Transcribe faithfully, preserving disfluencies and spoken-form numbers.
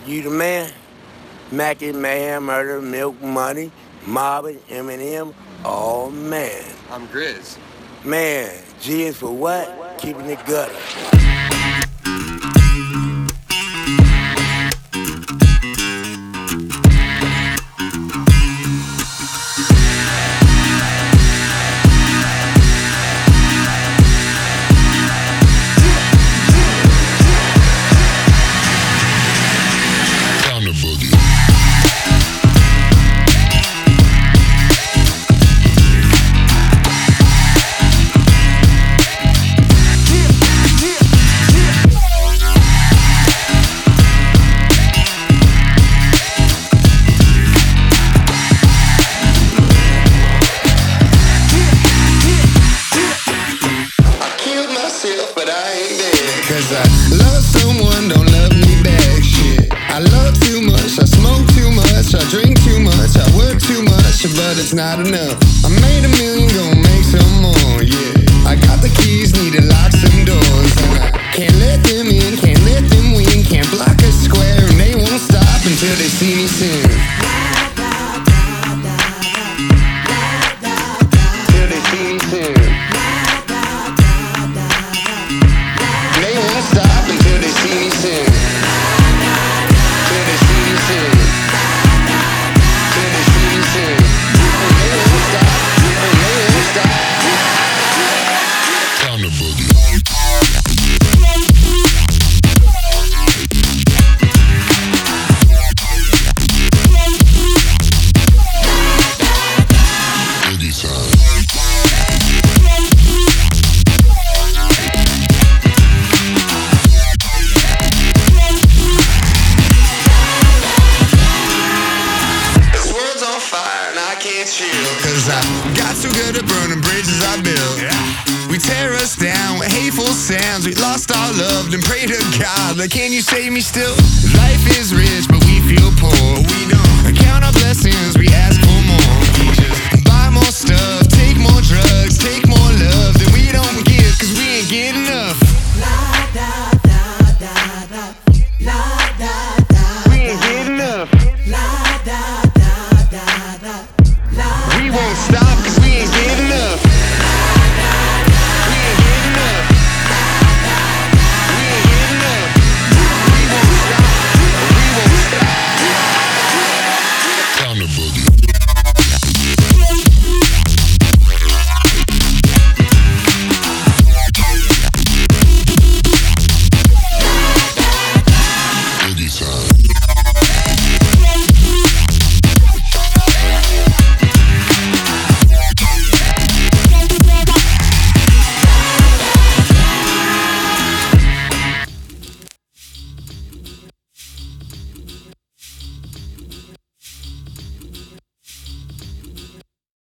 You the man? Mackie, Mayhem, Murder, Milk, Money, Mobbin, Eminem. Oh, man. I'm Grizz. Man, G is for what? Keeping it gutter. But I ain't dead. Cause I love someone, don't love me back. Shit, I love too much, I smoke too much, I drink too much, I work too much, but it's not enough. I made a million, gon' make some more, yeah. I got the keys, need to lock some doors. And I can't let them in, can't let them win, can't block a square, and they won't stop until they see me sin. Till they see me sin. Stop until they see me sin. Till they see me sin. Till they see me sin. They won't stop. They won't stop. Time to boogie. Boogie time. Cause I got too good at burning bridges I built. We tear us down with hateful sounds. We lost our love and pray to God, like, can you save me still? Life is rich but we feel poor. We don't count our blessings, we ask for more. We just buy more stuff, take more drugs, take more love than we don't give, cause we ain't get enough. La da da da da. La da da. We ain't get enough. La da da da da. We won't stop cause we ain't get enough. We ain't get enough. We ain't get enough. We won't stop. We won't stop. Time to boogie. Boogie time.